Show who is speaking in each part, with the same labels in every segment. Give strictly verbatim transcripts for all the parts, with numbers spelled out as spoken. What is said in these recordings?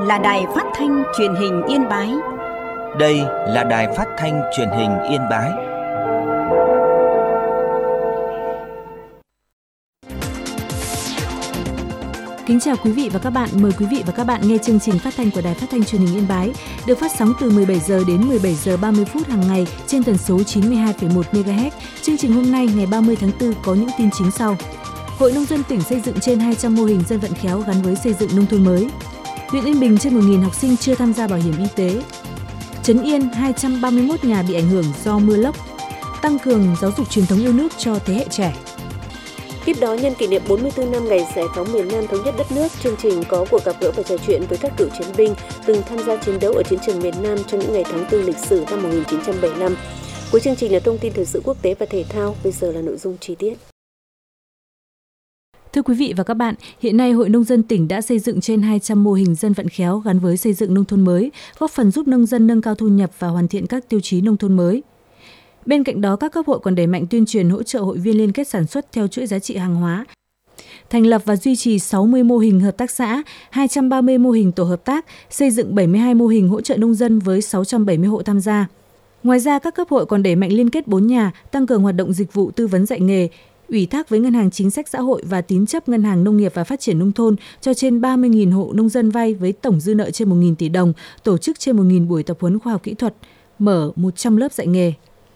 Speaker 1: là Đài Phát thanh Truyền hình Yên Bái.
Speaker 2: Đây là Đài Phát thanh Truyền hình Yên Bái.
Speaker 3: Kính chào quý vị và các bạn, mời quý vị và các bạn nghe chương trình phát thanh của Đài Phát thanh Truyền hình Yên Bái, được phát sóng từ mười bảy giờ đến mười bảy giờ ba mươi phút hàng ngày trên tần số chín mươi hai phẩy một mê ga héc. Chương trình hôm nay ngày ba mươi tháng tư có những tin chính sau. Hội Nông dân tỉnh xây dựng trên hai trăm mô hình dân vận khéo gắn với xây dựng nông thôn mới. Huyện Yên Bình trên một nghìn học sinh chưa tham gia bảo hiểm y tế. Trấn Yên hai trăm ba mươi mốt nhà bị ảnh hưởng do mưa lốc. Tăng cường giáo dục truyền thống yêu nước cho thế hệ trẻ.
Speaker 4: Tiếp đó, nhân kỷ niệm bốn mươi tư năm ngày giải phóng miền Nam thống nhất đất nước, chương trình có cuộc gặp gỡ và trò chuyện với các cựu chiến binh từng tham gia chiến đấu ở chiến trường miền Nam trong những ngày tháng tư lịch sử năm một nghìn chín trăm bảy mươi lăm. Cuối chương trình là thông tin thời sự quốc tế và thể thao, bây giờ là nội dung chi tiết.
Speaker 3: Thưa quý vị và các bạn, hiện nay Hội Nông dân tỉnh đã xây dựng trên hai trăm mô hình dân vận khéo gắn với xây dựng nông thôn mới, góp phần giúp nông dân nâng cao thu nhập và hoàn thiện các tiêu chí nông thôn mới. Bên cạnh đó, các cấp hội còn đẩy mạnh tuyên truyền hỗ trợ hội viên liên kết sản xuất theo chuỗi giá trị hàng hóa, thành lập và duy trì sáu mươi mô hình hợp tác xã, hai trăm ba mươi mô hình tổ hợp tác, xây dựng bảy mươi hai mô hình hỗ trợ nông dân với sáu trăm bảy mươi hộ tham gia. Ngoài ra, các cấp hội còn đẩy mạnh liên kết bốn nhà, tăng cường hoạt động dịch vụ tư vấn dạy nghề, ủy thác với Ngân hàng Chính sách Xã hội và tín chấp Ngân hàng Nông nghiệp và Phát triển Nông thôn cho trên ba mươi nghìn hộ nông dân vay với tổng dư nợ trên một nghìn tỷ đồng, tổ chức trên một nghìn buổi tập huấn khoa học kỹ thuật, mở một trăm lớp dạy nghề.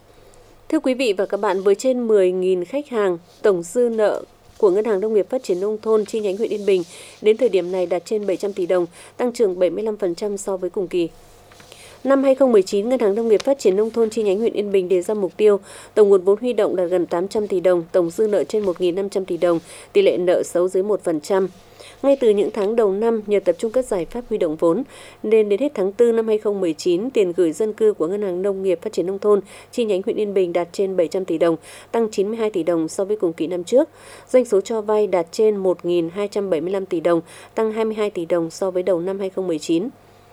Speaker 4: Thưa quý vị và các bạn, với trên mười nghìn khách hàng, tổng dư nợ của Ngân hàng Nông nghiệp Phát triển Nông thôn chi nhánh huyện Yên Bình đến thời điểm này đạt trên bảy trăm tỷ đồng, tăng trưởng bảy mươi lăm phần trăm so với cùng kỳ. Năm hai không một chín, Ngân hàng Nông nghiệp Phát triển Nông thôn chi nhánh huyện Yên Bình đề ra mục tiêu tổng nguồn vốn huy động đạt gần tám trăm tỷ đồng, tổng dư nợ trên một nghìn năm trăm tỷ đồng, tỷ lệ nợ xấu dưới một phần trăm. Ngay từ những tháng đầu năm, nhờ tập trung các giải pháp huy động vốn, nên đến hết tháng tư năm hai không một chín, tiền gửi dân cư của Ngân hàng Nông nghiệp Phát triển Nông thôn chi nhánh huyện Yên Bình đạt trên bảy trăm tỷ đồng, tăng chín mươi hai tỷ đồng so với cùng kỳ năm trước. Doanh số cho vay đạt trên một nghìn hai trăm bảy mươi lăm tỷ đồng, tăng hai mươi hai tỷ đồng so với đầu năm hai không một chín.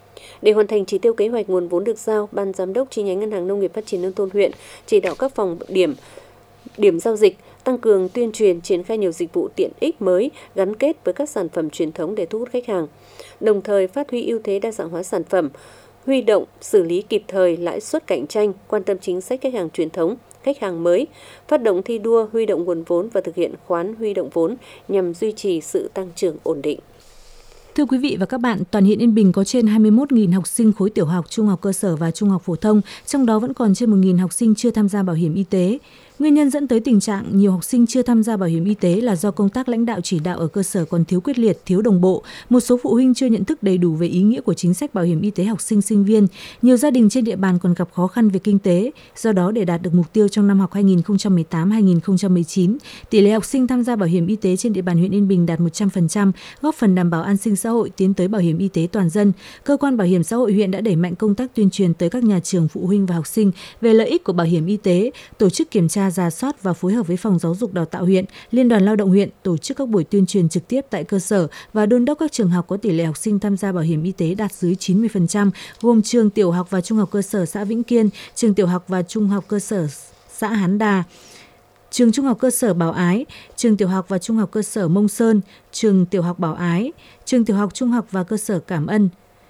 Speaker 4: Để hoàn thành chỉ tiêu kế hoạch nguồn vốn được giao, Ban Giám đốc chi nhánh Ngân hàng Nông nghiệp Phát triển Nông thôn huyện chỉ đạo các phòng điểm, điểm giao dịch, tăng cường tuyên truyền, triển khai nhiều dịch vụ tiện ích mới gắn kết với các sản phẩm truyền thống để thu hút khách hàng. Đồng thời phát huy ưu thế đa dạng hóa sản phẩm, huy động, xử lý kịp thời lãi suất cạnh tranh, quan tâm chính sách khách hàng truyền thống, khách hàng mới, phát động thi đua huy động nguồn vốn và thực hiện khoán huy động vốn nhằm duy trì sự tăng trưởng ổn định.
Speaker 3: Thưa quý vị và các bạn, toàn huyện Yên Bình có trên hai mươi mốt nghìn học sinh khối tiểu học, trung học cơ sở và trung học phổ thông, trong đó vẫn còn trên một nghìn học sinh chưa tham gia bảo hiểm y tế. Nguyên nhân dẫn tới tình trạng nhiều học sinh chưa tham gia bảo hiểm y tế là do công tác lãnh đạo chỉ đạo ở cơ sở còn thiếu quyết liệt, thiếu đồng bộ. Một số phụ huynh chưa nhận thức đầy đủ về ý nghĩa của chính sách bảo hiểm y tế học sinh, sinh viên. Nhiều gia đình trên địa bàn còn gặp khó khăn về kinh tế. Do đó, để đạt được mục tiêu trong năm học hai nghìn không trăm mười tám hai nghìn không trăm mười chín, tỷ lệ học sinh tham gia bảo hiểm y tế trên địa bàn huyện Yên Bình đạt một trăm phần trăm, góp phần đảm bảo an sinh xã hội, tiến tới bảo hiểm y tế toàn dân. Cơ quan Bảo hiểm xã hội huyện đã đẩy mạnh công tác tuyên truyền tới các nhà trường, phụ huynh và học sinh về lợi ích của bảo hiểm y tế, tổ chức kiểm tra, rà soát và phối hợp với Phòng Giáo dục Đào tạo huyện, Liên đoàn Lao động huyện tổ chức các buổi tuyên truyền trực tiếp tại cơ sở và đôn đốc các trường học có tỷ lệ học sinh tham gia bảo hiểm y tế đạt dưới chín mươi phần trăm, gồm trường tiểu học và trung học cơ sở xã Vĩnh Kiên, trường tiểu học và trung học cơ sở xã Hán Đà, trường trung học cơ sở Bảo Ái, trường tiểu học và trung học cơ sở Mông Sơn, trường tiểu học Bảo Ái, trường tiểu học trung học và cơ sở Cảm Ân.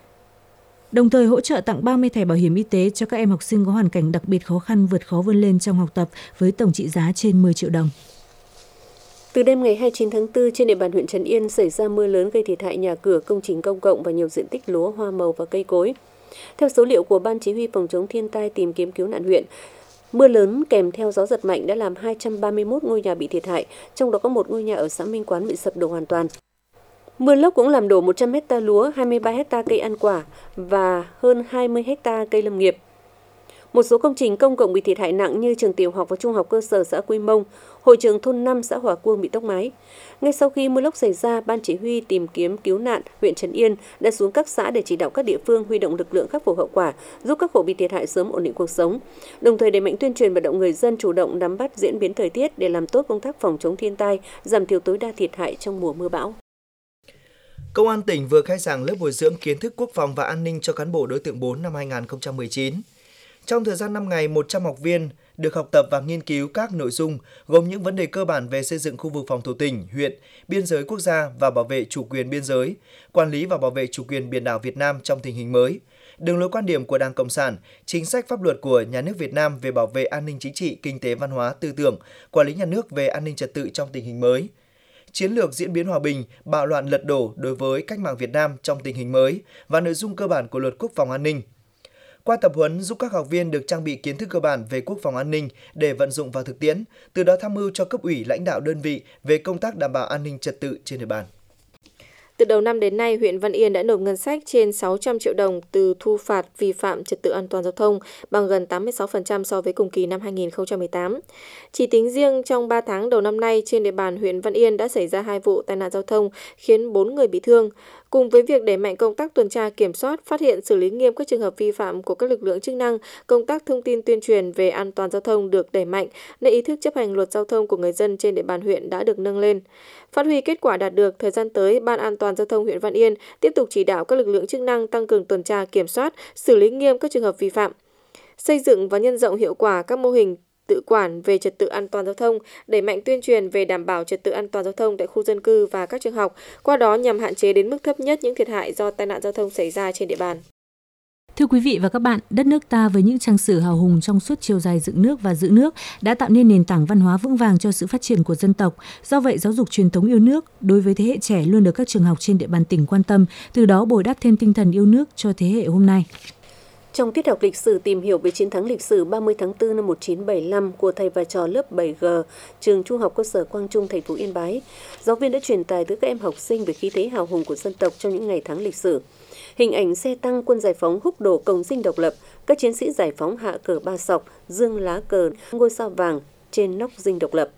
Speaker 3: Đồng thời hỗ trợ tặng ba mươi thẻ bảo hiểm y tế cho các em học sinh có hoàn cảnh đặc biệt khó khăn vượt khó vươn lên trong học tập với tổng trị giá trên mười triệu đồng.
Speaker 4: Từ đêm ngày hai mươi chín tháng tư, trên địa bàn huyện Trấn Yên xảy ra mưa lớn gây thiệt hại nhà cửa, công trình công cộng và nhiều diện tích lúa, hoa màu và cây cối. Theo số liệu của Ban Chỉ huy Phòng chống thiên tai tìm kiếm cứu nạn huyện, mưa lớn kèm theo gió giật mạnh đã làm hai trăm ba mươi mốt ngôi nhà bị thiệt hại, trong đó có một ngôi nhà ở xã Minh Quán bị sập đổ hoàn toàn. Mưa lốc cũng làm đổ một trăm héc ta lúa, hai mươi ba héc ta cây ăn quả và hơn hai mươi héc ta cây lâm nghiệp. Một số công trình công cộng bị thiệt hại nặng như trường tiểu học và trung học cơ sở xã Quy Mông, hội trường thôn năm xã Hòa Cuông bị tốc mái. Ngay sau khi mưa lốc xảy ra, Ban Chỉ huy tìm kiếm cứu nạn huyện Trấn Yên đã xuống các xã để chỉ đạo các địa phương huy động lực lượng khắc phục hậu quả, giúp các hộ bị thiệt hại sớm ổn định cuộc sống. Đồng thời đẩy mạnh tuyên truyền vận động người dân chủ động nắm bắt diễn biến thời tiết để làm tốt công tác phòng chống thiên tai, giảm thiểu tối đa thiệt hại trong mùa mưa bão.
Speaker 5: Công an tỉnh vừa khai giảng lớp bồi dưỡng kiến thức quốc phòng và an ninh cho cán bộ đối tượng bốn năm hai nghìn không trăm mười chín. Trong thời gian năm ngày, một trăm học viên được học tập và nghiên cứu các nội dung gồm những vấn đề cơ bản về xây dựng khu vực phòng thủ tỉnh, huyện, biên giới quốc gia và bảo vệ chủ quyền biên giới, quản lý và bảo vệ chủ quyền biển đảo Việt Nam trong tình hình mới, đường lối quan điểm của Đảng Cộng sản, chính sách pháp luật của Nhà nước Việt Nam về bảo vệ an ninh chính trị, kinh tế, văn hóa, tư tưởng, quản lý nhà nước về an ninh trật tự trong tình hình mới, chiến lược diễn biến hòa bình, bạo loạn lật đổ đối với cách mạng Việt Nam trong tình hình mới và nội dung cơ bản của Luật Quốc phòng an ninh. Qua tập huấn giúp các học viên được trang bị kiến thức cơ bản về quốc phòng an ninh để vận dụng vào thực tiễn, từ đó tham mưu cho cấp ủy lãnh đạo đơn vị về công tác đảm bảo an ninh trật tự trên địa bàn.
Speaker 4: Từ đầu năm đến nay, huyện Văn Yên đã nộp ngân sách trên sáu trăm triệu đồng từ thu phạt vi phạm trật tự an toàn giao thông, bằng gần tám mươi sáu phần trăm so với cùng kỳ năm hai nghìn không trăm mười tám. Chỉ tính riêng trong ba tháng đầu năm nay, trên địa bàn huyện Văn Yên đã xảy ra hai vụ tai nạn giao thông khiến bốn người bị thương. Cùng với việc đẩy mạnh công tác tuần tra kiểm soát, phát hiện xử lý nghiêm các trường hợp vi phạm của các lực lượng chức năng, công tác thông tin tuyên truyền về an toàn giao thông được đẩy mạnh, nên ý thức chấp hành luật giao thông của người dân trên địa bàn huyện đã được nâng lên. Phát huy kết quả đạt được, thời gian tới, Ban An toàn giao thông huyện Văn Yên tiếp tục chỉ đạo các lực lượng chức năng tăng cường tuần tra kiểm soát, xử lý nghiêm các trường hợp vi phạm, xây dựng và nhân rộng hiệu quả các mô hình tự quản về trật tự an toàn giao thông, đẩy mạnh tuyên truyền về đảm bảo trật tự an toàn giao thông tại khu dân cư và các trường học, qua đó nhằm hạn chế đến mức thấp nhất những thiệt hại do tai nạn giao thông xảy ra trên địa bàn.
Speaker 3: Thưa quý vị và các bạn, đất nước ta với những trang sử hào hùng trong suốt chiều dài dựng nước và giữ nước đã tạo nên nền tảng văn hóa vững vàng cho sự phát triển của dân tộc. Do vậy, giáo dục truyền thống yêu nước đối với thế hệ trẻ luôn được các trường học trên địa bàn tỉnh quan tâm, từ đó bồi đắp thêm tinh thần yêu nước cho thế hệ hôm nay.
Speaker 4: Trong tiết học lịch sử tìm hiểu về chiến thắng lịch sử ba mươi tháng tư năm một nghìn chín trăm bảy mươi lăm của thầy và trò lớp bảy G, trường Trung học cơ sở Quang Trung, thành phố Yên Bái, giáo viên đã truyền tải tới các em học sinh về khí thế hào hùng của dân tộc trong những ngày tháng lịch sử. Hình ảnh xe tăng quân giải phóng húc đổ cổng dinh độc lập, các chiến sĩ giải phóng hạ cờ ba sọc, dương lá cờ, ngôi sao vàng trên nóc dinh độc lập.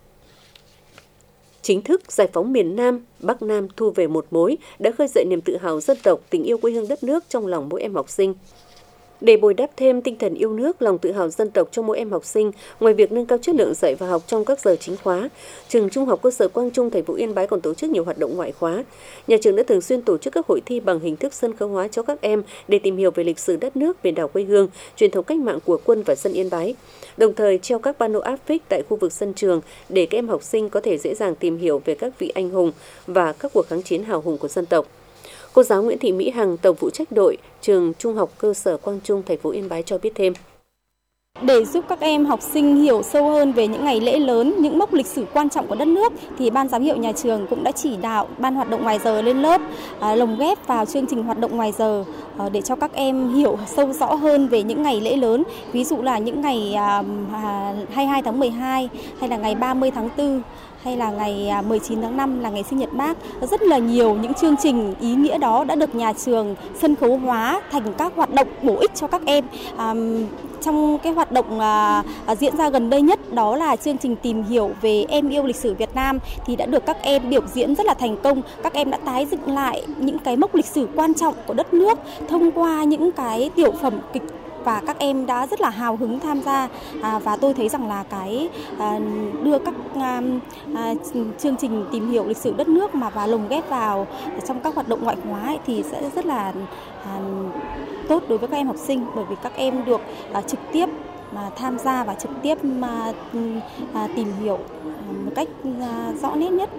Speaker 4: Chính thức giải phóng miền Nam, Bắc Nam thu về một mối đã khơi dậy niềm tự hào dân tộc, tình yêu quê hương đất nước trong lòng mỗi em học sinh. Để bồi đắp thêm tinh thần yêu nước, lòng tự hào dân tộc cho mỗi em học sinh, ngoài việc nâng cao chất lượng dạy và học trong các giờ chính khóa, trường Trung học cơ sở Quang Trung, thành phố Yên Bái còn tổ chức nhiều hoạt động ngoại khóa. Nhà trường đã thường xuyên tổ chức các hội thi bằng hình thức sân khấu hóa cho các em để tìm hiểu về lịch sử đất nước, biển đảo quê hương, truyền thống cách mạng của quân và dân Yên Bái. Đồng thời treo các pano áp phích tại khu vực sân trường để các em học sinh có thể dễ dàng tìm hiểu về các vị anh hùng và các cuộc kháng chiến hào hùng của dân tộc. Cô giáo Nguyễn Thị Mỹ Hằng, tổng phụ trách đội trường Trung học cơ sở Quang Trung, thành phố Yên Bái cho biết thêm.
Speaker 6: Để giúp các em học sinh hiểu sâu hơn về những ngày lễ lớn, những mốc lịch sử quan trọng của đất nước, thì Ban giám hiệu nhà trường cũng đã chỉ đạo ban hoạt động ngoài giờ lên lớp à, lồng ghép vào chương trình hoạt động ngoài giờ à, để cho các em hiểu sâu rõ hơn về những ngày lễ lớn. Ví dụ là những ngày à, hai mươi hai tháng mười hai hay là ngày ba mươi tháng tư. Hay là ngày mười chín tháng năm là ngày sinh nhật Bác. Rất là nhiều những chương trình ý nghĩa đó đã được nhà trường sân khấu hóa thành các hoạt động bổ ích cho các em. À, trong cái hoạt động à, diễn ra gần đây nhất đó là chương trình tìm hiểu về em yêu lịch sử Việt Nam thì đã được các em biểu diễn rất là thành công. Các em đã tái dựng lại những cái mốc lịch sử quan trọng của đất nước thông qua những cái tiểu phẩm kịch, và các em đã rất là hào hứng tham gia à, và tôi thấy rằng là cái à, đưa các à, à, chương trình tìm hiểu lịch sử đất nước mà và lồng ghép vào trong các hoạt động ngoại khóa ấy, thì sẽ rất là à, tốt đối với các em học sinh, bởi vì các em được à, trực tiếp mà tham gia và trực tiếp mà, à, tìm hiểu một cách à, rõ nét nhất.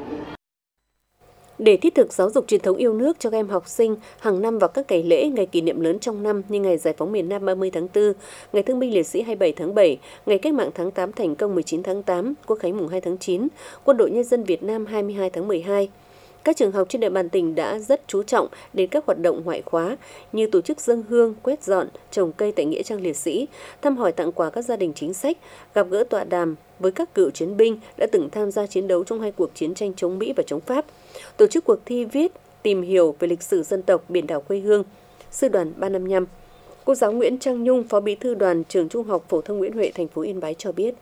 Speaker 4: Để thiết thực giáo dục truyền thống yêu nước cho các em học sinh, hàng năm vào các ngày lễ, ngày kỷ niệm lớn trong năm như ngày giải phóng miền Nam ba mươi tháng tư, ngày thương binh liệt sĩ hai mươi bảy tháng bảy, ngày cách mạng tháng tám thành công mười chín tháng tám, Quốc khánh mùng hai tháng chín, Quân đội Nhân dân Việt Nam hai mươi hai tháng mười hai. Các trường học trên địa bàn tỉnh đã rất chú trọng đến các hoạt động ngoại khóa như tổ chức dâng hương, quét dọn, trồng cây tại nghĩa trang liệt sĩ, thăm hỏi tặng quà các gia đình chính sách, gặp gỡ tọa đàm với các cựu chiến binh đã từng tham gia chiến đấu trong hai cuộc chiến tranh chống Mỹ và chống Pháp, tổ chức cuộc thi viết tìm hiểu về lịch sử dân tộc, biển đảo quê hương, sư đoàn ba năm nhăm. Cô giáo Nguyễn Trang Nhung, Phó Bí thư Đoàn trường Trung học phổ thông Nguyễn Huệ, thành phố Yên Bái cho biết.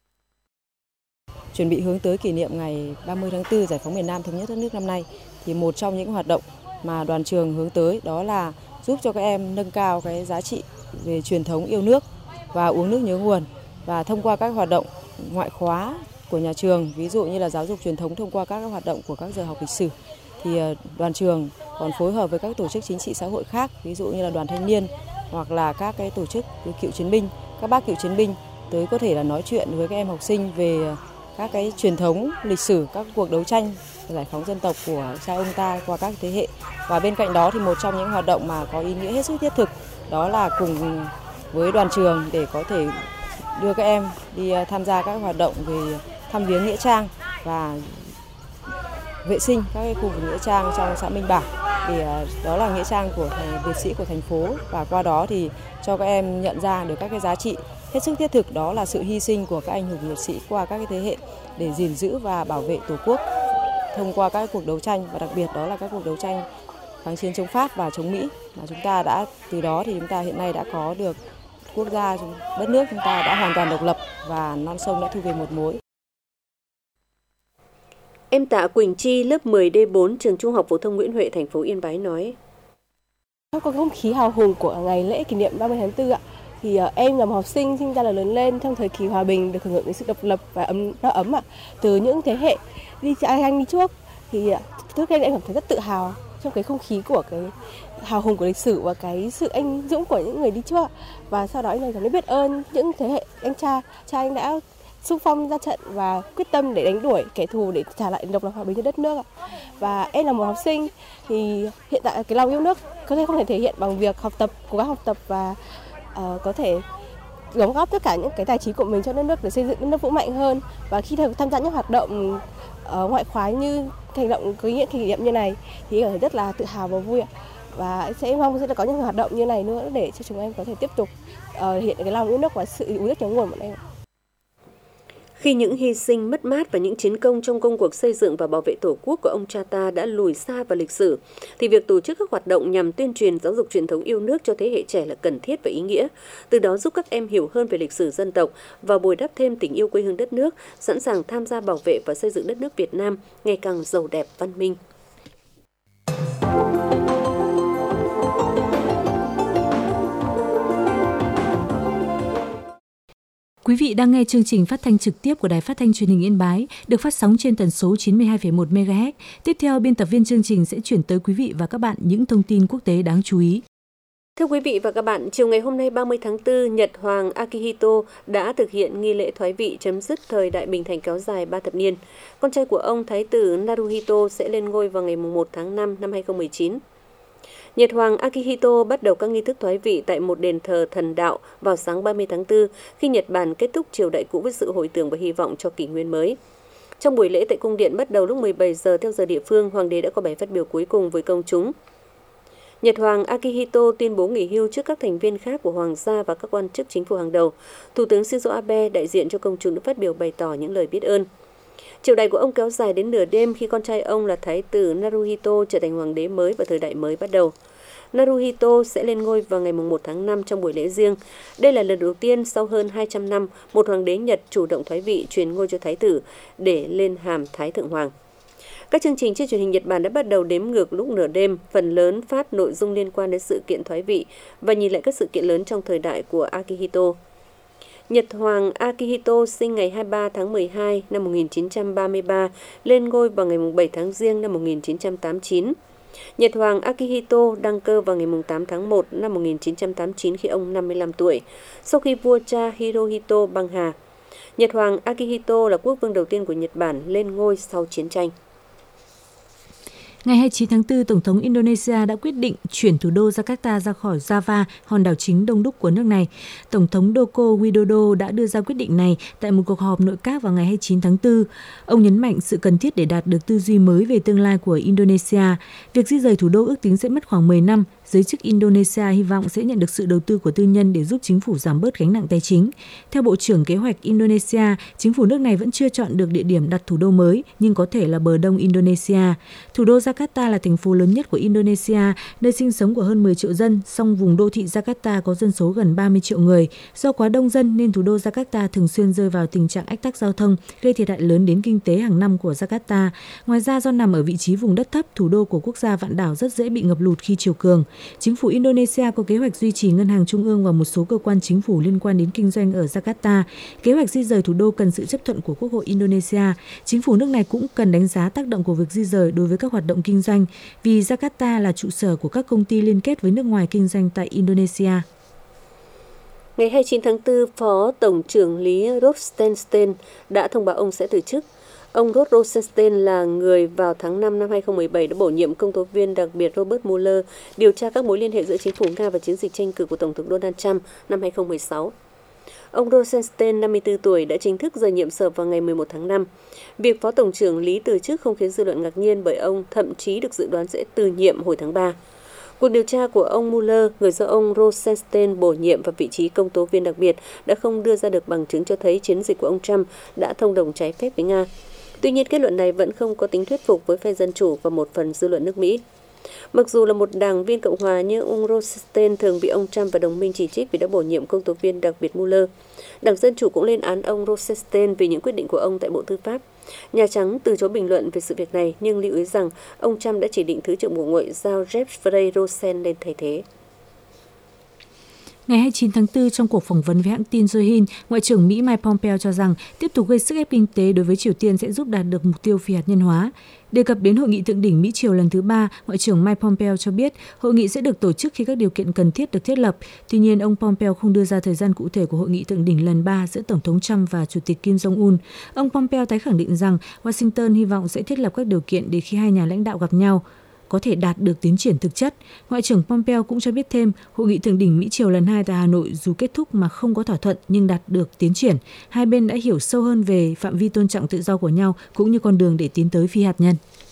Speaker 7: Chuẩn bị hướng tới kỷ niệm ngày ba mươi tháng tư giải phóng miền Nam thống nhất đất nước năm nay, thì một trong những hoạt động mà đoàn trường hướng tới đó là giúp cho các em nâng cao cái giá trị về truyền thống yêu nước và uống nước nhớ nguồn, và thông qua các hoạt động ngoại khóa của nhà trường, ví dụ như là giáo dục truyền thống thông qua các hoạt động của các giờ học lịch sử, thì đoàn trường còn phối hợp với các tổ chức chính trị xã hội khác, ví dụ như là đoàn thanh niên hoặc là các cái tổ chức cựu chiến binh, các bác cựu chiến binh tới có thể là nói chuyện với các em học sinh về các cái truyền thống, lịch sử, các cuộc đấu tranh giải phóng dân tộc của cha ông ta qua các thế hệ. Và bên cạnh đó thì một trong những hoạt động mà có ý nghĩa hết sức thiết thực đó là cùng với đoàn trường để có thể đưa các em đi tham gia các hoạt động về thăm viếng nghĩa trang và vệ sinh các cái khu vực nghĩa trang trong xã Minh Bảo. Thì đó là nghĩa trang của liệt sĩ của thành phố, và qua đó thì cho các em nhận ra được các cái giá trị hết sức thiết thực, đó là sự hy sinh của các anh hùng liệt sĩ qua các cái thế hệ để gìn giữ và bảo vệ Tổ quốc thông qua các cuộc đấu tranh, và đặc biệt đó là các cuộc đấu tranh kháng chiến chống Pháp và chống Mỹ, mà chúng ta đã từ đó thì chúng ta hiện nay đã có được quốc gia, đất nước chúng ta đã hoàn toàn độc lập và non sông đã thu về một mối.
Speaker 4: Em Tạ Quỳnh Chi, lớp mười D bốn, trường Trung học phổ thông Nguyễn Huệ, thành phố Yên Bái nói:
Speaker 8: Trong không khí hào hùng của ngày lễ kỷ niệm ba mươi tháng tư ạ, thì uh, em là một học sinh sinh ra là lớn lên trong thời kỳ hòa bình, được hưởng ứng đến sự độc lập và ấm no ấm ạ. Từ những thế hệ đi cha anh đi trước thì uh, trước đây em cảm thấy rất tự hào trong cái không khí của cái hào hùng của lịch sử và cái sự anh dũng của những người đi trước. Và sau đó anh cảm thấy biết ơn những thế hệ anh cha, cha anh đã xung phong ra trận và quyết tâm để đánh đuổi kẻ thù để trả lại độc lập hòa bình cho đất nước. Và em là một học sinh thì hiện tại cái lòng yêu nước có thể không thể thể hiện bằng việc học tập, cố gắng học tập và uh, có thể đóng góp tất cả những cái tài trí của mình cho đất nước để xây dựng đất nước vững mạnh hơn. Và khi tham gia những hoạt động uh, ngoại khóa như hành động có ý nghĩa kỷ niệm như này thì em rất là tự hào và vui ạ. Và sẽ mong sẽ có những hoạt động như này nữa để cho chúng em có thể tiếp tục uh, hiện cái lòng yêu nước và sự yêu nước chống nguồn của em.
Speaker 4: Khi những hy sinh, mất mát và những chiến công trong công cuộc xây dựng và bảo vệ Tổ quốc của ông cha ta đã lùi xa vào lịch sử, thì việc tổ chức các hoạt động nhằm tuyên truyền giáo dục truyền thống yêu nước cho thế hệ trẻ là cần thiết và ý nghĩa. Từ đó giúp các em hiểu hơn về lịch sử dân tộc và bồi đắp thêm tình yêu quê hương đất nước, sẵn sàng tham gia bảo vệ và xây dựng đất nước Việt Nam ngày càng giàu đẹp, văn minh.
Speaker 3: Quý vị đang nghe chương trình phát thanh trực tiếp của Đài Phát thanh Truyền hình Yên Bái, được phát sóng trên tần số chín mươi hai phẩy một mê ga héc. Tiếp theo, biên tập viên chương trình sẽ chuyển tới quý vị và các bạn những thông tin quốc tế đáng chú ý.
Speaker 4: Thưa quý vị và các bạn, chiều ngày hôm nay ba mươi tháng tư, Nhật Hoàng Akihito đã thực hiện nghi lễ thoái vị chấm dứt thời Đại Bình Thành kéo dài ba thập niên. Con trai của ông, Thái tử Naruhito, sẽ lên ngôi vào ngày mùng một tháng năm năm hai nghìn không trăm mười chín. Nhật Hoàng Akihito bắt đầu các nghi thức thoái vị tại một đền thờ thần đạo vào sáng ba mươi tháng tư, khi Nhật Bản kết thúc triều đại cũ với sự hồi tưởng và hy vọng cho kỷ nguyên mới. Trong buổi lễ tại cung điện bắt đầu lúc mười bảy giờ theo giờ địa phương, Hoàng đế đã có bài phát biểu cuối cùng với công chúng. Nhật Hoàng Akihito tuyên bố nghỉ hưu trước các thành viên khác của Hoàng gia và các quan chức chính phủ hàng đầu. Thủ tướng Shinzo Abe đại diện cho công chúng đã phát biểu bày tỏ những lời biết ơn. Triều đại của ông kéo dài đến nửa đêm khi con trai ông là Thái tử Naruhito trở thành hoàng đế mới và thời đại mới bắt đầu. Naruhito sẽ lên ngôi vào ngày mùng một tháng năm trong buổi lễ riêng. Đây là lần đầu tiên sau hơn hai trăm năm, một hoàng đế Nhật chủ động thoái vị truyền ngôi cho thái tử để lên hàm Thái thượng hoàng. Các chương trình trên truyền hình Nhật Bản đã bắt đầu đếm ngược lúc nửa đêm, phần lớn phát nội dung liên quan đến sự kiện thoái vị và nhìn lại các sự kiện lớn trong thời đại của Akihito. Nhật Hoàng Akihito sinh ngày hai mươi ba tháng mười hai năm một nghìn chín trăm ba mươi ba, lên ngôi vào ngày bảy tháng Giêng năm một nghìn chín trăm tám mươi chín. Nhật Hoàng Akihito đăng cơ vào ngày tám tháng một năm một nghìn chín trăm tám mươi chín khi ông năm mươi lăm tuổi, sau khi vua cha Hirohito băng hà. Nhật Hoàng Akihito là quốc vương đầu tiên của Nhật Bản lên ngôi sau chiến tranh.
Speaker 3: Ngày hai mươi chín tháng tư, Tổng thống Indonesia đã quyết định chuyển thủ đô Jakarta ra khỏi Java, hòn đảo chính đông đúc của nước này. Tổng thống Joko Widodo đã đưa ra quyết định này tại một cuộc họp nội các vào ngày hai mươi chín tháng tư. Ông nhấn mạnh sự cần thiết để đạt được tư duy mới về tương lai của Indonesia. Việc di rời thủ đô ước tính sẽ mất khoảng mười năm. Giới chức Indonesia hy vọng sẽ nhận được sự đầu tư của tư nhân để giúp chính phủ giảm bớt gánh nặng tài chính. Theo Bộ trưởng Kế hoạch Indonesia, chính phủ nước này vẫn chưa chọn được địa điểm đặt thủ đô mới, nhưng có thể là bờ đông Indonesia. Thủ đô Jakarta là thành phố lớn nhất của Indonesia, nơi sinh sống của hơn mười triệu dân, song vùng đô thị Jakarta có dân số gần ba mươi triệu người. Do quá đông dân nên thủ đô Jakarta thường xuyên rơi vào tình trạng ách tắc giao thông, gây thiệt hại lớn đến kinh tế hàng năm của Jakarta. Ngoài ra, do nằm ở vị trí vùng đất thấp, thủ đô của quốc gia vạn đảo rất dễ bị ngập lụt khi triều cường. Chính phủ Indonesia có kế hoạch duy trì ngân hàng trung ương và một số cơ quan chính phủ liên quan đến kinh doanh ở Jakarta. Kế hoạch di rời thủ đô cần sự chấp thuận của Quốc hội Indonesia. Chính phủ nước này cũng cần đánh giá tác động của việc di rời đối với các hoạt động kinh doanh, vì Jakarta là trụ sở của các công ty liên kết với nước ngoài kinh doanh tại Indonesia.
Speaker 4: Ngày hai mươi chín tháng tư, Phó Tổng trưởng lý Rosenstein đã thông báo ông sẽ từ chức. Ông Rod Rosenstein là người vào tháng năm năm hai không một bảy đã bổ nhiệm công tố viên đặc biệt Robert Mueller điều tra các mối liên hệ giữa chính phủ Nga và chiến dịch tranh cử của Tổng thống Donald Trump năm hai không một sáu. Ông Rosenstein, năm mươi tư tuổi, đã chính thức rời nhiệm sở vào ngày mười một tháng năm. Việc Phó Tổng trưởng lý từ chức không khiến dư luận ngạc nhiên bởi ông thậm chí được dự đoán sẽ từ nhiệm hồi tháng ba. Cuộc điều tra của ông Mueller, người do ông Rosenstein bổ nhiệm vào vị trí công tố viên đặc biệt, đã không đưa ra được bằng chứng cho thấy chiến dịch của ông Trump đã thông đồng trái phép với Nga. Tuy nhiên, kết luận này vẫn không có tính thuyết phục với phe Dân Chủ và một phần dư luận nước Mỹ. Mặc dù là một đảng viên Cộng hòa, nhưng ông Rosenstein thường bị ông Trump và đồng minh chỉ trích vì đã bổ nhiệm công tố viên đặc biệt Mueller. Đảng Dân Chủ cũng lên án ông Rosenstein vì những quyết định của ông tại Bộ Tư pháp. Nhà Trắng từ chối bình luận về sự việc này, nhưng lưu ý rằng ông Trump đã chỉ định Thứ trưởng Bộ Ngoại giao Jeffrey Rosen lên thay thế.
Speaker 3: Ngày hai mươi chín tháng tư, trong cuộc phỏng vấn với hãng tin Yonhap, Ngoại trưởng Mỹ Mike Pompeo cho rằng tiếp tục gây sức ép kinh tế đối với Triều Tiên sẽ giúp đạt được mục tiêu phi hạt nhân hóa. Đề cập đến hội nghị thượng đỉnh Mỹ-Triều lần thứ ba, Ngoại trưởng Mike Pompeo cho biết hội nghị sẽ được tổ chức khi các điều kiện cần thiết được thiết lập. Tuy nhiên, ông Pompeo không đưa ra thời gian cụ thể của hội nghị thượng đỉnh lần ba giữa Tổng thống Trump và Chủ tịch Kim Jong-un. Ông Pompeo tái khẳng định rằng Washington hy vọng sẽ thiết lập các điều kiện để khi hai nhà lãnh đạo gặp nhau, có thể đạt được tiến triển thực chất. Ngoại trưởng Pompeo cũng cho biết thêm, hội nghị thượng đỉnh Mỹ-Triều lần hai tại Hà Nội dù kết thúc mà không có thỏa thuận nhưng đạt được tiến triển. Hai bên đã hiểu sâu hơn về phạm vi tôn trọng tự do của nhau cũng như con đường để tiến tới phi hạt nhân.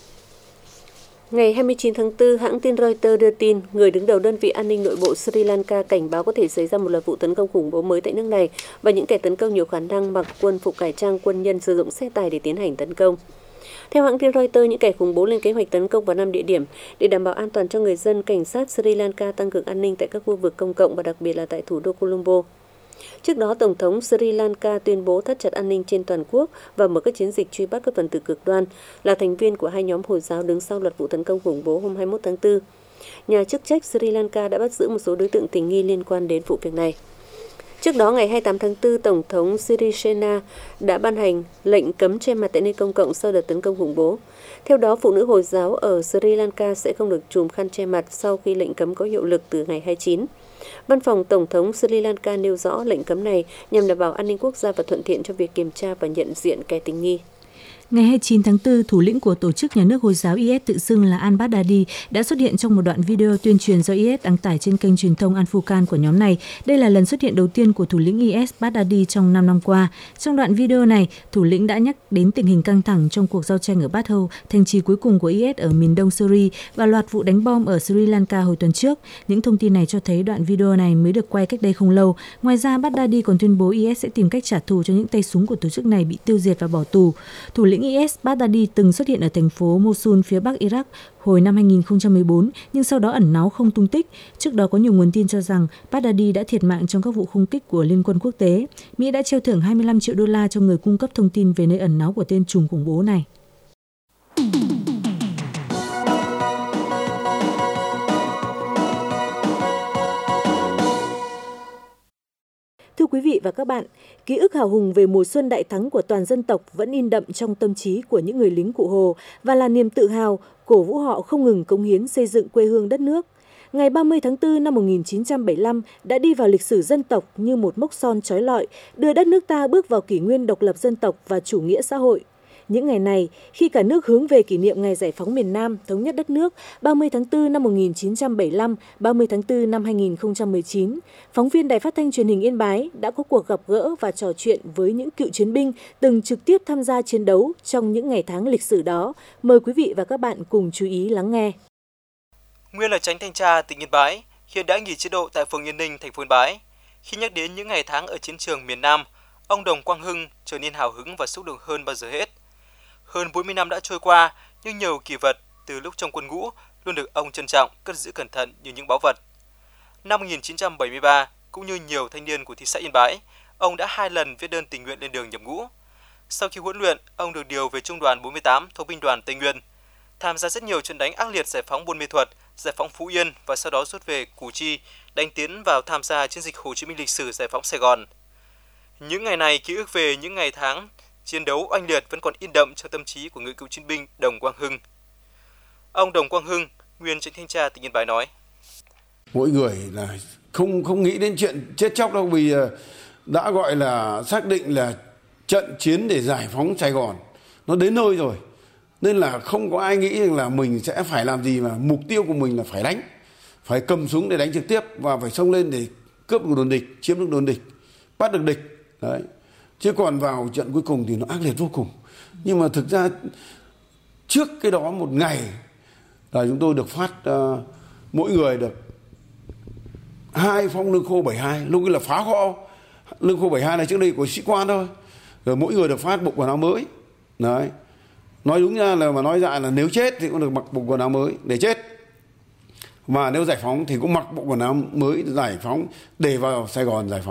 Speaker 4: Ngày hai mươi chín tháng tư, hãng tin Reuters đưa tin người đứng đầu đơn vị an ninh nội bộ Sri Lanka cảnh báo có thể xảy ra một loạt vụ tấn công khủng bố mới tại nước này và những kẻ tấn công nhiều khả năng mặc quân phục cải trang quân nhân sử dụng xe tải để tiến hành tấn công. Theo hãng tin Reuters, những kẻ khủng bố lên kế hoạch tấn công vào năm địa điểm để đảm bảo an toàn cho người dân. Cảnh sát Sri Lanka tăng cường an ninh tại các khu vực công cộng và đặc biệt là tại thủ đô Colombo. Trước đó, Tổng thống Sri Lanka tuyên bố thắt chặt an ninh trên toàn quốc và mở các chiến dịch truy bắt các phần tử cực đoan là thành viên của hai nhóm Hồi giáo đứng sau loạt vụ tấn công khủng bố hôm hai mươi mốt tháng tư. Nhà chức trách Sri Lanka đã bắt giữ một số đối tượng tình nghi liên quan đến vụ việc này. Trước đó, ngày hai mươi tám tháng tư, Tổng thống Sirisena đã ban hành lệnh cấm che mặt tại nơi công cộng sau đợt tấn công khủng bố. Theo đó, phụ nữ Hồi giáo ở Sri Lanka sẽ không được trùm khăn che mặt sau khi lệnh cấm có hiệu lực từ ngày hai mươi chín. Văn phòng Tổng thống Sri Lanka nêu rõ lệnh cấm này nhằm đảm bảo an ninh quốc gia và thuận tiện cho việc kiểm tra và nhận diện kẻ tình nghi.
Speaker 3: Ngày hai mươi chín tháng tư, thủ lĩnh của tổ chức nhà nước Hồi giáo i ét tự xưng là al-Baghdadi đã xuất hiện trong một đoạn video tuyên truyền do i ét đăng tải trên kênh truyền thông Al-Furqan của nhóm này. Đây là lần xuất hiện đầu tiên của thủ lĩnh i ét Baghdadi trong năm năm qua. Trong đoạn video này, thủ lĩnh đã nhắc đến tình hình căng thẳng trong cuộc giao tranh ở Basra, thành trì cuối cùng của i ét ở miền đông Syria, và loạt vụ đánh bom ở Sri Lanka hồi tuần trước. Những thông tin này cho thấy đoạn video này mới được quay cách đây không lâu. Ngoài ra, Baghdadi còn tuyên bố i ét sẽ tìm cách trả thù cho những tay súng của tổ chức này bị tiêu diệt và bỏ tù. Thủ lĩnh i ét Baghdadi từng xuất hiện ở thành phố Mosul phía bắc Iraq hồi năm hai nghìn không trăm mười bốn, nhưng sau đó ẩn náu không tung tích. Trước đó có nhiều nguồn tin cho rằng Baghdadi đã thiệt mạng trong các vụ không kích của Liên quân quốc tế. Mỹ đã treo thưởng hai mươi lăm triệu đô la cho người cung cấp thông tin về nơi ẩn náu của tên trùm khủng bố này. Thưa quý vị và các bạn, ký ức hào hùng về mùa xuân đại thắng của toàn dân tộc vẫn in đậm trong tâm trí của những người lính Cụ Hồ và là niềm tự hào, cổ vũ họ không ngừng cống hiến xây dựng quê hương đất nước. Ngày ba mươi tháng tư năm một nghìn chín trăm bảy mươi lăm đã đi vào lịch sử dân tộc như một mốc son chói lọi, đưa đất nước ta bước vào kỷ nguyên độc lập dân tộc và chủ nghĩa xã hội. Những ngày này, khi cả nước hướng về kỷ niệm ngày giải phóng miền Nam, thống nhất đất nước ba mươi tháng tư năm một nghìn chín trăm bảy mươi lăm, ba mươi tháng tư năm hai nghìn không trăm mười chín, phóng viên Đài Phát thanh Truyền hình Yên Bái đã có cuộc gặp gỡ và trò chuyện với những cựu chiến binh từng trực tiếp tham gia chiến đấu trong những ngày tháng lịch sử đó. Mời quý vị và các bạn cùng chú ý lắng nghe.
Speaker 9: Nguyên là Chánh Thanh tra tỉnh Yên Bái, hiện đã nghỉ chế độ tại phường Yên Ninh, thành phố Yên Bái. Khi nhắc đến những ngày tháng ở chiến trường miền Nam, ông Đồng Quang Hưng trở nên hào hứng và xúc động hơn bao giờ hết. Hơn bốn mươi năm đã trôi qua, nhưng nhiều kỷ vật từ lúc trong quân ngũ luôn được ông trân trọng, cất giữ cẩn thận như những báu vật. Năm một nghìn chín trăm bảy mươi ba, cũng như nhiều thanh niên của thị xã Yên Bái, ông đã hai lần viết đơn tình nguyện lên đường nhập ngũ. Sau khi huấn luyện, ông được điều về Trung đoàn bốn mươi tám, Thông binh đoàn Tây Nguyên, tham gia rất nhiều trận đánh ác liệt giải phóng Buôn Mê Thuột, giải phóng Phú Yên và sau đó rút về Củ Chi, đánh tiến vào tham gia chiến dịch Hồ Chí Minh lịch sử giải phóng Sài Gòn. Những ngày này, ký ức về những ngày tháng chiến đấu oanh liệt vẫn còn in đậm trong tâm trí của người cựu chiến binh Đồng Quang Hưng. Ông Đồng Quang Hưng, nguyên Chánh Thanh tra tỉnh Yên Bái nói:
Speaker 10: Mỗi người là không không nghĩ đến chuyện chết chóc đâu, vì đã gọi là xác định là trận chiến để giải phóng Sài Gòn nó đến nơi rồi, nên là không có ai nghĩ rằng là mình sẽ phải làm gì, mà mục tiêu của mình là phải đánh, phải cầm súng để đánh trực tiếp và phải xông lên để cướp được đồn địch, chiếm được đồn địch, bắt được địch. Đấy. Chứ còn vào trận cuối cùng thì nó ác liệt vô cùng. Nhưng mà thực ra trước cái đó một ngày là chúng tôi được phát uh, mỗi người được hai phong lương khô bảy hai, lúc ấy là phá kho. Lương khô bảy hai này trước đây của sĩ quan thôi. Rồi mỗi người được phát bộ quần áo mới. Đấy. Nói đúng ra là mà nói ra là nếu chết thì cũng được mặc bộ quần áo mới để chết. Và nếu giải phóng thì cũng mặc bộ quần áo mới giải phóng để vào Sài Gòn giải phóng.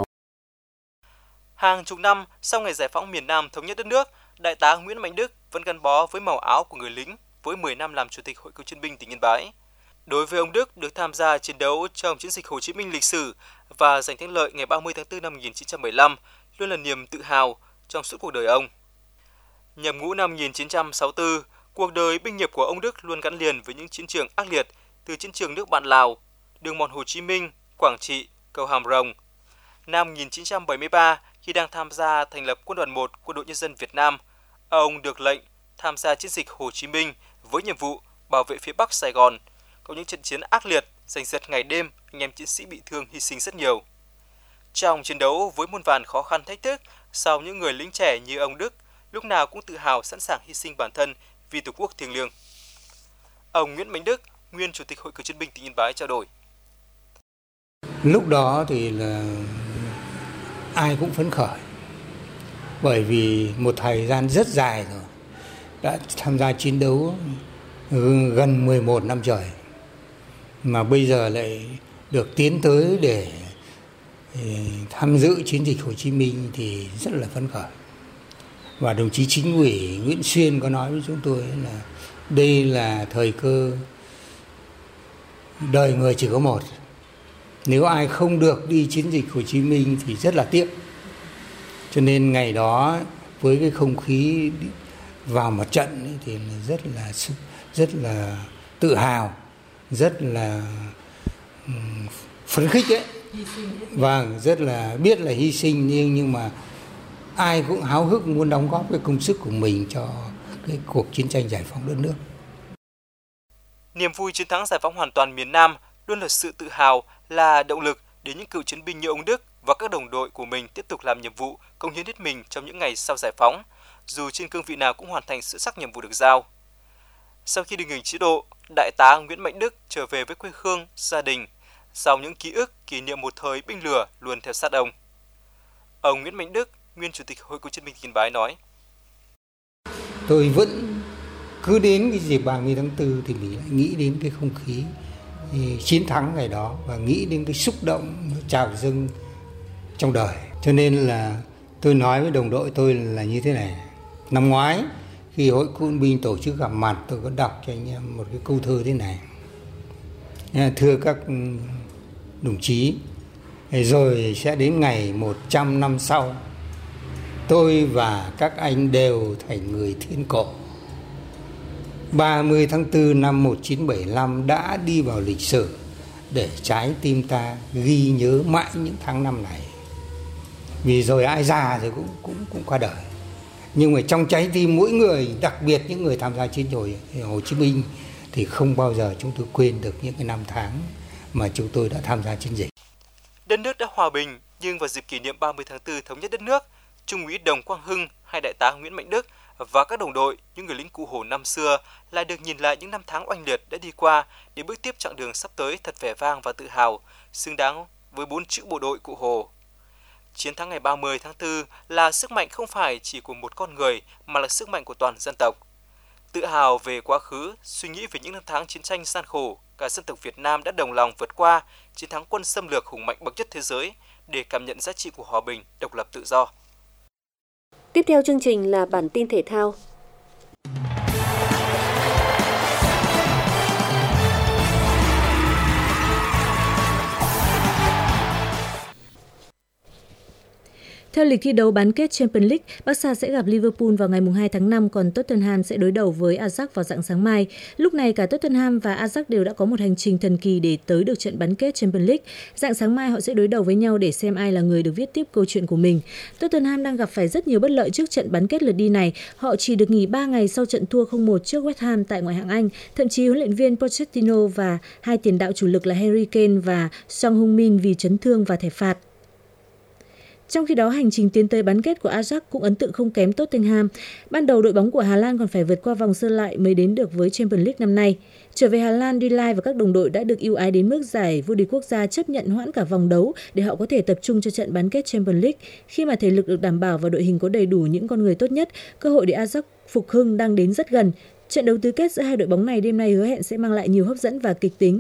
Speaker 9: Hàng chục năm sau ngày giải phóng miền Nam thống nhất đất nước, Đại tá Nguyễn Mạnh Đức vẫn gắn bó với màu áo của người lính với mười năm làm Chủ tịch Hội Cựu chiến binh tỉnh Yên Bái. Đối với ông Đức, được tham gia chiến đấu trong chiến dịch Hồ Chí Minh lịch sử và giành thắng lợi ngày ba mươi tháng tư năm một nghìn chín trăm bảy mươi lăm luôn là niềm tự hào trong suốt cuộc đời ông. Nhập ngũ năm một nghìn chín trăm sáu mươi tư, cuộc đời binh nghiệp của ông Đức luôn gắn liền với những chiến trường ác liệt, từ chiến trường nước bạn Lào, đường mòn Hồ Chí Minh, Quảng Trị, cầu Hàm Rồng. Năm một nghìn chín trăm bảy mươi ba, khi đang tham gia thành lập Quân đoàn một Quân đội Nhân dân Việt Nam, ông được lệnh tham gia chiến dịch Hồ Chí Minh với nhiệm vụ bảo vệ phía Bắc Sài Gòn. Có những trận chiến ác liệt, giành giật ngày đêm, anh em chiến sĩ bị thương hy sinh rất nhiều. Trong chiến đấu với muôn vàn khó khăn thách thức, sau những người lính trẻ như ông Đức lúc nào cũng tự hào sẵn sàng hy sinh bản thân vì Tổ quốc thiêng liêng. Ông Nguyễn Mạnh Đức, nguyên Chủ tịch Hội Cựu chiến binh tỉnh Yên Bái trao đổi.
Speaker 11: Lúc đó thì là ai cũng phấn khởi, bởi vì một thời gian rất dài rồi đã tham gia chiến đấu gần mười một năm trời, mà bây giờ lại được tiến tới để tham dự chiến dịch Hồ Chí Minh thì rất là phấn khởi. Và đồng chí Chính ủy Nguyễn Xuyên có nói với chúng tôi là đây là thời cơ đời người chỉ có một. Nếu ai không được đi chiến dịch Hồ Chí Minh thì rất là tiếc. Cho nên ngày đó với cái không khí vào mặt trận ấy thì rất là rất là tự hào, rất là phấn khích ấy. Vâng, rất là biết là hy sinh, nhưng nhưng mà ai cũng háo hức muốn đóng góp cái công sức của mình cho cái cuộc chiến tranh giải phóng đất nước.
Speaker 9: Niềm vui chiến thắng giải phóng hoàn toàn miền Nam luôn là sự tự hào, là động lực để những cựu chiến binh như ông Đức và các đồng đội của mình tiếp tục làm nhiệm vụ, cống hiến hết mình trong những ngày sau giải phóng, dù trên cương vị nào cũng hoàn thành xuất sắc nhiệm vụ được giao. Sau khi được nghỉ chế độ, Đại tá Nguyễn Mạnh Đức trở về với quê hương, gia đình, sau những ký ức kỷ niệm một thời binh lửa luôn theo sát ông. Ông Nguyễn Mạnh Đức, nguyên Chủ tịch Hội Cựu chiến binh Yên Bái nói:
Speaker 11: Tôi vẫn cứ đến cái dịp ba mươi tháng tư thì mình lại nghĩ đến cái không khí chiến thắng ngày đó và nghĩ đến cái xúc động trào dâng trong đời. Cho nên là tôi nói với đồng đội tôi là như thế này. Năm ngoái khi Hội Cựu chiến binh tổ chức gặp mặt, tôi có đọc cho anh em một cái câu thơ thế này: thưa các đồng chí, rồi sẽ đến ngày một trăm năm sau, tôi và các anh đều thành người thiên cổ. ba mươi tháng tư năm một nghìn chín trăm bảy mươi lăm đã đi vào lịch sử để trái tim ta ghi nhớ mãi những tháng năm này. Vì rồi ai già rồi cũng cũng cũng qua đời. Nhưng mà trong trái tim mỗi người, đặc biệt những người tham gia chiến dịch Hồ Chí Minh, thì không bao giờ chúng tôi quên được những cái năm tháng mà chúng tôi đã tham gia chiến dịch.
Speaker 9: Đất nước đã hòa bình, nhưng vào dịp kỷ niệm ba mươi tháng tư thống nhất đất nước, Trung úy Đồng Quang Hưng hay Đại tá Nguyễn Mạnh Đức và các đồng đội, những người lính cụ Hồ năm xưa lại được nhìn lại những năm tháng oanh liệt đã đi qua để bước tiếp chặng đường sắp tới thật vẻ vang và tự hào, xứng đáng với bốn chữ bộ đội cụ Hồ. Chiến thắng ngày ba mươi tháng tư là sức mạnh không phải chỉ của một con người mà là sức mạnh của toàn dân tộc. Tự hào về quá khứ, suy nghĩ về những năm tháng chiến tranh gian khổ, cả dân tộc Việt Nam đã đồng lòng vượt qua chiến thắng quân xâm lược hùng mạnh bậc nhất thế giới để cảm nhận giá trị của hòa bình, độc lập tự do.
Speaker 4: Tiếp theo chương trình là bản tin thể thao.
Speaker 3: Theo lịch thi đấu bán kết Champions League, Barca sẽ gặp Liverpool vào ngày hai tháng năm, còn Tottenham sẽ đối đầu với Ajax vào rạng sáng mai. Lúc này cả Tottenham và Ajax đều đã có một hành trình thần kỳ để tới được trận bán kết Champions League. Rạng sáng mai họ sẽ đối đầu với nhau để xem ai là người được viết tiếp câu chuyện của mình. Tottenham đang gặp phải rất nhiều bất lợi trước trận bán kết lượt đi này. Họ chỉ được nghỉ ba ngày sau trận thua không một trước West Ham tại ngoại hạng Anh. Thậm chí huấn luyện viên Pochettino và hai tiền đạo chủ lực là Harry Kane và Son Heung-min vì chấn thương và thẻ phạt. Trong khi đó, hành trình tiến tới bán kết của Ajax cũng ấn tượng không kém Tottenham. Ban đầu đội bóng của Hà Lan còn phải vượt qua vòng sơ loại mới đến được với Champions League năm nay. Trở về Hà Lan, De Ligt và các đồng đội đã được ưu ái đến mức giải vô địch quốc gia chấp nhận hoãn cả vòng đấu để họ có thể tập trung cho trận bán kết Champions League. Khi mà thể lực được đảm bảo và đội hình có đầy đủ những con người tốt nhất, cơ hội để Ajax phục hưng đang đến rất gần. Trận đấu tứ kết giữa hai đội bóng này đêm nay hứa hẹn sẽ mang lại nhiều hấp dẫn và kịch tính.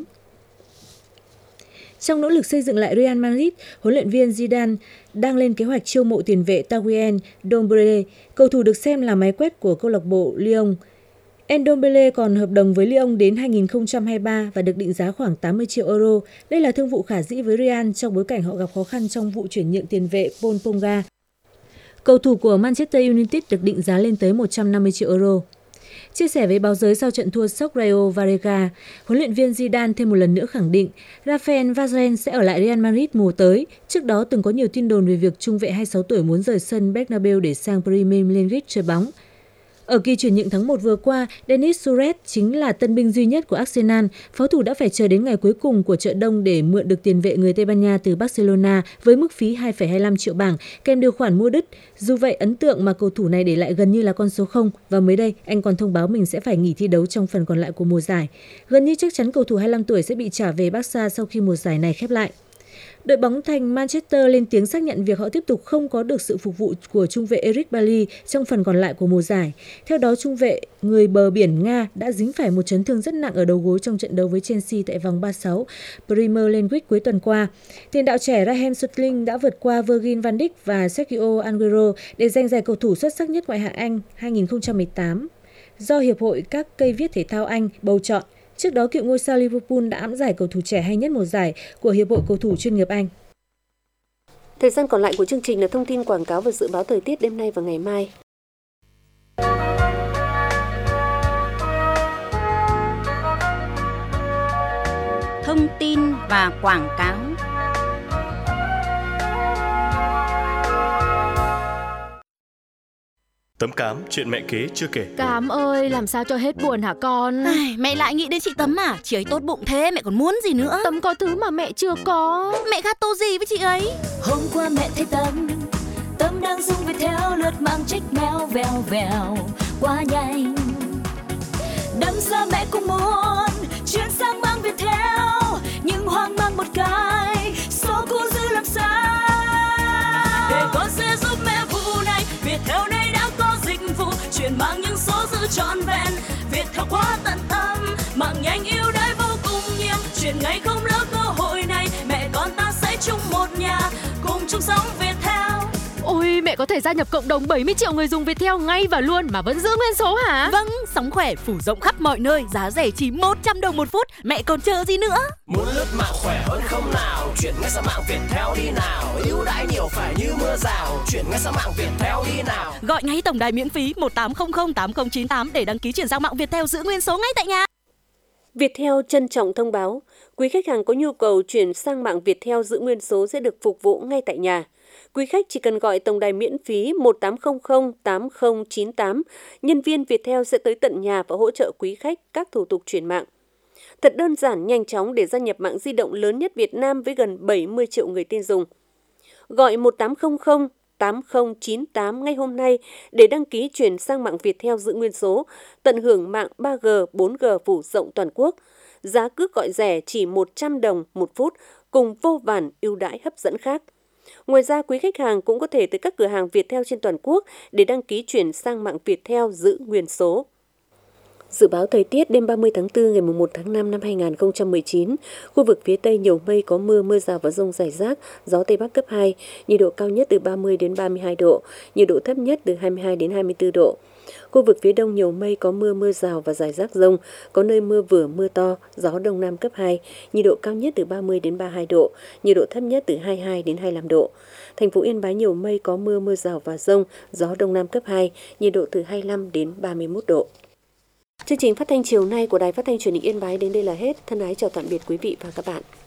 Speaker 3: Trong nỗ lực xây dựng lại Real Madrid, huấn luyện viên Zidane đang lên kế hoạch chiêu mộ tiền vệ Taguyen Ndombele, cầu thủ được xem là máy quét của câu lạc bộ Lyon. Ndombele còn hợp đồng với Lyon đến hai nghìn không trăm hai mươi ba và được định giá khoảng tám mươi triệu euro. Đây là thương vụ khả dĩ với Real trong bối cảnh họ gặp khó khăn trong vụ chuyển nhượng tiền vệ Paul Pogba. Cầu thủ của Manchester United được định giá lên tới một trăm năm mươi triệu euro. Chia sẻ với báo giới sau trận thua sốc Rayo Vallecano, huấn luyện viên Zidane thêm một lần nữa khẳng định Rafael Varane sẽ ở lại Real Madrid mùa tới. Trước đó từng có nhiều tin đồn về việc trung vệ hai mươi sáu tuổi muốn rời sân Bernabeu để sang Premier League chơi bóng. Ở kỳ chuyển nhượng tháng một vừa qua, Denis Suarez chính là tân binh duy nhất của Arsenal. Pháo thủ đã phải chờ đến ngày cuối cùng của chợ đông để mượn được tiền vệ người Tây Ban Nha từ Barcelona với mức phí hai phẩy hai mươi lăm triệu bảng, kèm điều khoản mua đứt. Dù vậy, ấn tượng mà cầu thủ này để lại gần như là con số không, và mới đây anh còn thông báo mình sẽ phải nghỉ thi đấu trong phần còn lại của mùa giải. Gần như chắc chắn cầu thủ hai mươi lăm tuổi sẽ bị trả về Barca sau khi mùa giải này khép lại. Đội bóng thành Manchester lên tiếng xác nhận việc họ tiếp tục không có được sự phục vụ của trung vệ Eric Bailly trong phần còn lại của mùa giải. Theo đó, trung vệ người bờ biển Nga đã dính phải một chấn thương rất nặng ở đầu gối trong trận đấu với Chelsea tại vòng ba mươi sáu Premier League cuối tuần qua. Tiền đạo trẻ Raheem Sterling đã vượt qua Virgil van Dijk và Sergio Aguero để giành giải cầu thủ xuất sắc nhất ngoại hạng Anh hai nghìn không trăm mười tám do Hiệp hội các cây viết thể thao Anh bầu chọn. Trước đó, cựu ngôi sao Liverpool đã ẵm giải cầu thủ trẻ hay nhất mùa giải của Hiệp hội cầu thủ chuyên nghiệp Anh.
Speaker 4: Thời gian còn lại của chương trình là thông tin quảng cáo và dự báo thời tiết đêm nay và ngày mai.
Speaker 1: Thông tin và quảng cáo.
Speaker 12: Tấm Cám, chuyện mẹ kế chưa kể.
Speaker 13: Cám ơi, làm sao cho hết buồn hả con?
Speaker 14: Ai, mẹ lại nghĩ đến chị Tấm à? Chị ấy tốt bụng thế, mẹ còn muốn gì nữa?
Speaker 13: Tấm có thứ mà mẹ chưa có.
Speaker 14: Mẹ gato gì với chị ấy?
Speaker 15: Hôm qua mẹ thấy Tấm, Tấm đang dùng Viettel lướt mang trích mèo vèo vèo quá nhanh. Đâm ra mẹ cũng muốn chuyển sang mang Viettel, nhưng hoang mang một cái, số cũ giữ làm sao? Để con sẽ giúp mẹ vụ này, Viettel này đã có dịch vụ chuyển mang những số giữ trọn vẹn. Viettel quá tận tâm, mạng nhanh ưu đãi vô cùng nhiều, chuyển ngay không lỡ cơ hội này, mẹ con ta sẽ chung một nhà, cùng chung sống Viettel.
Speaker 13: Ôi, mẹ có thể gia nhập cộng đồng bảy mươi triệu người dùng Viettel ngay và luôn mà vẫn giữ nguyên số hả?
Speaker 14: Vâng, sóng khỏe phủ rộng khắp mọi nơi, giá rẻ chỉ một trăm đồng một phút, mẹ còn chờ gì nữa?
Speaker 16: Muốn lướt mạng khỏe hơn không nào, chuyển ngay sang mạng Viettel đi nào, ưu đãi nhiều phải như mưa rào, chuyển ngay sang mạng Viettel đi nào.
Speaker 14: Gọi ngay tổng đài miễn phí một tám không không tám không chín tám để đăng ký chuyển sang mạng Viettel giữ nguyên số ngay tại nhà.
Speaker 4: Viettel trân trọng thông báo, quý khách hàng có nhu cầu chuyển sang mạng Viettel giữ nguyên số sẽ được phục vụ ngay tại nhà. Quý khách chỉ cần gọi tổng đài miễn phí một tám không không tám không chín tám, nhân viên Viettel sẽ tới tận nhà và hỗ trợ quý khách các thủ tục chuyển mạng. Thật đơn giản, nhanh chóng để gia nhập mạng di động lớn nhất Việt Nam với gần bảy mươi triệu người tin dùng. Gọi một tám không không tám không chín tám ngay hôm nay để đăng ký chuyển sang mạng Viettel giữ nguyên số, tận hưởng mạng ba G, bốn G phủ rộng toàn quốc. Giá cước gọi rẻ chỉ một trăm đồng một phút cùng vô vàn ưu đãi hấp dẫn khác. Ngoài ra, quý khách hàng cũng có thể tới các cửa hàng Viettel trên toàn quốc để đăng ký chuyển sang mạng Viettel giữ nguyên số. Dự báo thời tiết đêm ba mươi tháng tư ngày mùng một tháng năm năm hai nghìn không trăm mười chín, khu vực phía Tây nhiều mây có mưa, mưa rào và dông rải rác, gió Tây Bắc cấp hai, nhiệt độ cao nhất từ ba mươi đến ba mươi hai độ, nhiệt độ thấp nhất từ hai mươi hai đến hai mươi tư độ. Khu vực phía đông nhiều mây, có mưa, mưa rào và rải rác dông, có nơi mưa vừa, mưa to, gió đông nam cấp hai, nhiệt độ cao nhất từ ba mươi đến ba mươi hai độ, nhiệt độ thấp nhất từ hai mươi hai đến hai mươi lăm độ. Thành phố Yên Bái nhiều mây, có mưa, mưa rào và dông, gió đông nam cấp hai, nhiệt độ từ hai mươi lăm đến ba mươi mốt độ. Chương trình phát thanh chiều nay của Đài Phát thanh Truyền hình Yên Bái đến đây là hết. Thân ái chào tạm biệt quý vị và các bạn.